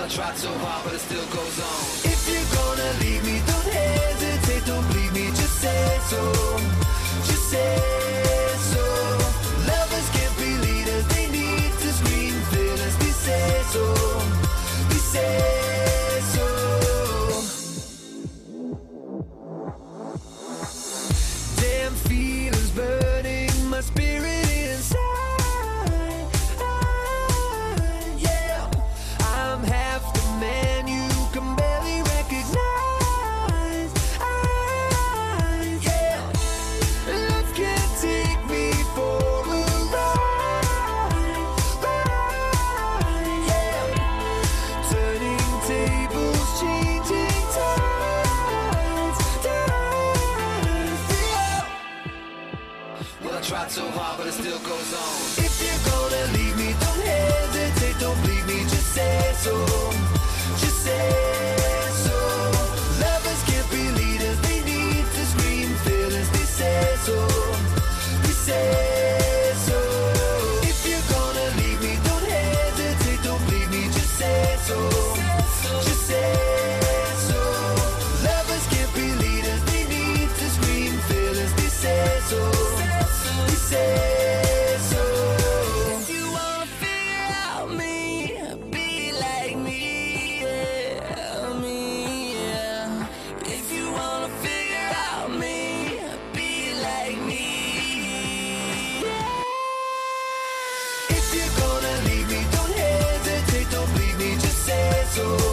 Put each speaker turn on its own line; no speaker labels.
tried so hard, but it still goes on.
If you're gonna leave me, don't hesitate, don't leave me, just say so. Just say so. Lovers can't be leaders, they need to scream feelings. We say so. We say so. Damn feelings burning my spirit inside. Yeah, I'm half the man you can barely recognize. Yeah, love can take me for a ride. Yeah, turning tables, changing tides. Yeah.
Well, I tried so hard, but it still goes on.
If you're gonna leave me, don't hesitate, don't leave me, just say so. Just say so. Lovers can't be leaders, they need to scream feelings. They say so. We say so. If you're gonna leave me, don't hesitate, don't leave me, just say so. Just say so. Lovers can't be leaders, they need to scream feelings. They say so. We say so. If you wanna figure out me, be like me, yeah, me, yeah. If you wanna figure out me, be like me, yeah. If you're gonna leave me, don't hesitate, don't leave me, just say so.